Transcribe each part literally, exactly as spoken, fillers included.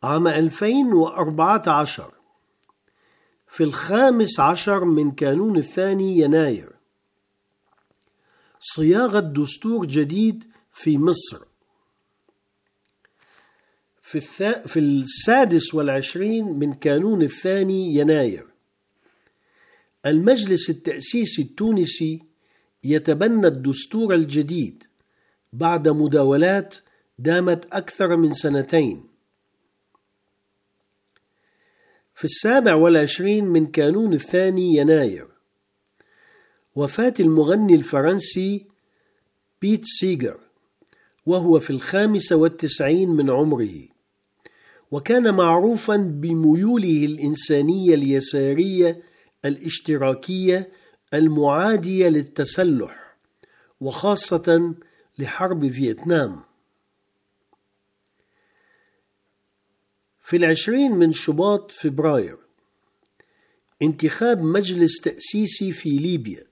عام ألفين وأربعة عشر في الخامس عشر من كانون الثاني يناير صياغة دستور جديد في مصر. في, الث... في السادس والعشرين من كانون الثاني يناير المجلس التأسيسي التونسي يتبنى الدستور الجديد بعد مداولات دامت أكثر من سنتين. في السابع والعشرين من كانون الثاني يناير وفاة المغني الفرنسي بيت سيجر وهو في الخامسة والتسعين من عمره، وكان معروفا بميوله الإنسانية اليسارية الاشتراكية المعادية للتسلح وخاصة لحرب فيتنام. في العشرين من شباط فبراير انتخاب مجلس تأسيسي في ليبيا.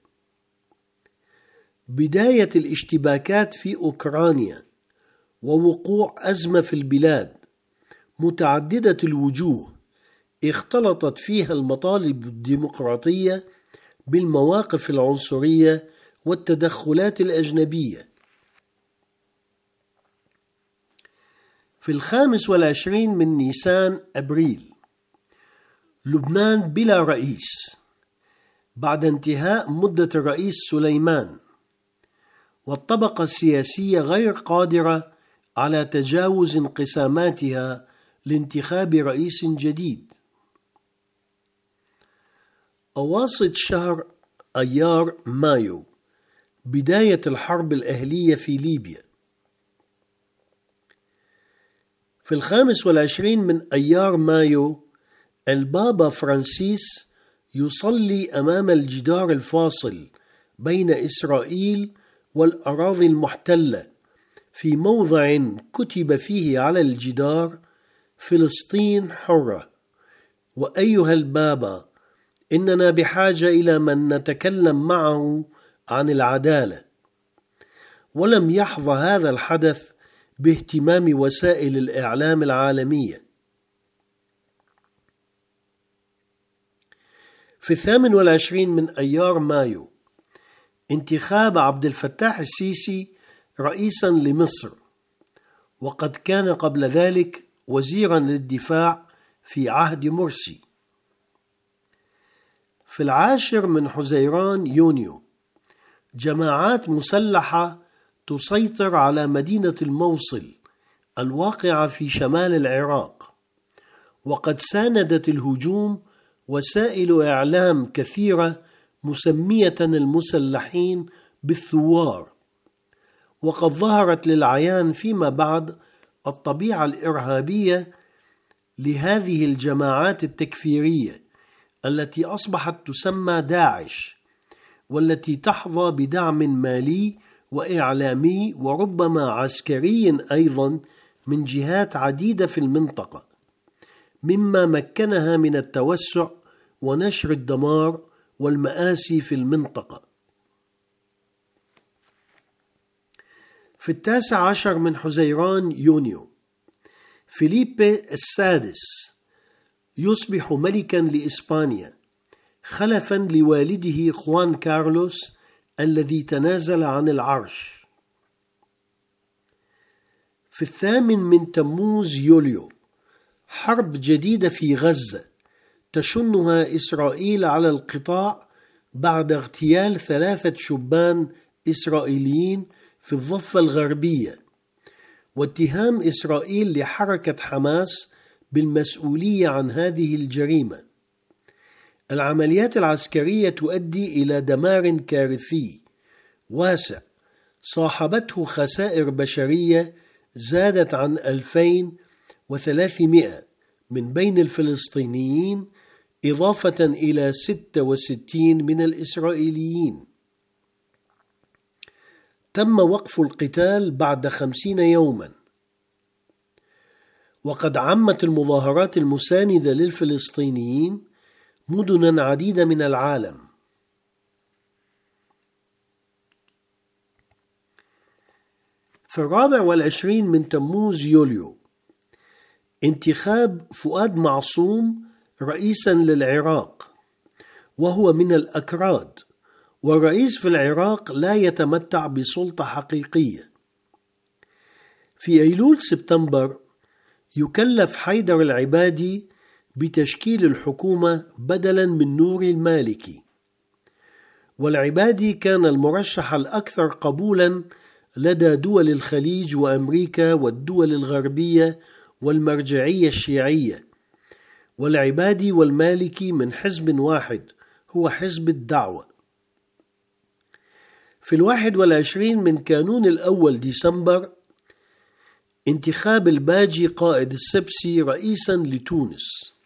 بداية الاشتباكات في أوكرانيا ووقوع أزمة في البلاد متعددة الوجوه اختلطت فيها المطالب الديمقراطية بالمواقف العنصرية والتدخلات الأجنبية. في الخامس والعشرين من نيسان أبريل لبنان بلا رئيس بعد انتهاء مدة الرئيس سليمان، والطبقة السياسية غير قادرة على تجاوز انقساماتها لانتخاب رئيس جديد. أواسط شهر أيار مايو بداية الحرب الأهلية في ليبيا. في الخامس والعشرين من أيار مايو البابا فرانسيس يصلي أمام الجدار الفاصل بين إسرائيل والأراضي المحتلة في موضع كتب فيه على الجدار: فلسطين حرة. وأيها البابا، إننا بحاجة إلى من نتكلم معه عن العدالة. ولم يحظى هذا الحدث باهتمام وسائل الإعلام العالمية. في الثامن والعشرين من أيار مايو انتخاب عبد الفتاح السيسي رئيسا لمصر، وقد كان قبل ذلك وزيرا للدفاع في عهد مرسي. في العاشر من حزيران يونيو جماعات مسلحة تسيطر على مدينة الموصل الواقعة في شمال العراق، وقد ساندت الهجوم وسائل إعلام كثيرة مسمية المسلحين بالثوار، وقد ظهرت للعيان فيما بعد الطبيعة الإرهابية لهذه الجماعات التكفيرية التي أصبحت تسمى داعش، والتي تحظى بدعم مالي وإعلامي وربما عسكري أيضا من جهات عديدة في المنطقة، مما مكنها من التوسع ونشر الدمار والمآسي في المنطقة. في التاسع عشر من حزيران يونيو فيليبي السادس يصبح ملكا لإسبانيا خلفا لوالده خوان كارلوس الذي تنازل عن العرش. في الثامن من تموز يوليو حرب جديدة في غزة تشنها إسرائيل على القطاع بعد اغتيال ثلاثة شبان إسرائيليين في الضفة الغربية، واتهام إسرائيل لحركة حماس بالمسؤولية عن هذه الجريمة. العمليات العسكرية تؤدي إلى دمار كارثي واسع صاحبته خسائر بشرية زادت عن ألفين وثلاثمائة من بين الفلسطينيين، إضافة إلى ستة وستين من الإسرائيليين. تم وقف القتال بعد خمسين يوما، وقد عمت المظاهرات المساندة للفلسطينيين مدنا عديدة من العالم. في الرابع والعشرين من تموز يوليو انتخاب فؤاد معصوم رئيسا للعراق، وهو من الأكراد، والرئيس في العراق لا يتمتع بسلطة حقيقية. في أيلول سبتمبر يكلف حيدر العبادي بتشكيل الحكومة بدلا من نور المالكي، والعبادي كان المرشح الأكثر قبولا لدى دول الخليج وأمريكا والدول الغربية والمرجعية الشيعية، والعبادي والمالكي من حزب واحد هو حزب الدعوة. في الواحد والعشرين من كانون الأول ديسمبر انتخاب الباجي قائد السبسي رئيسا لتونس.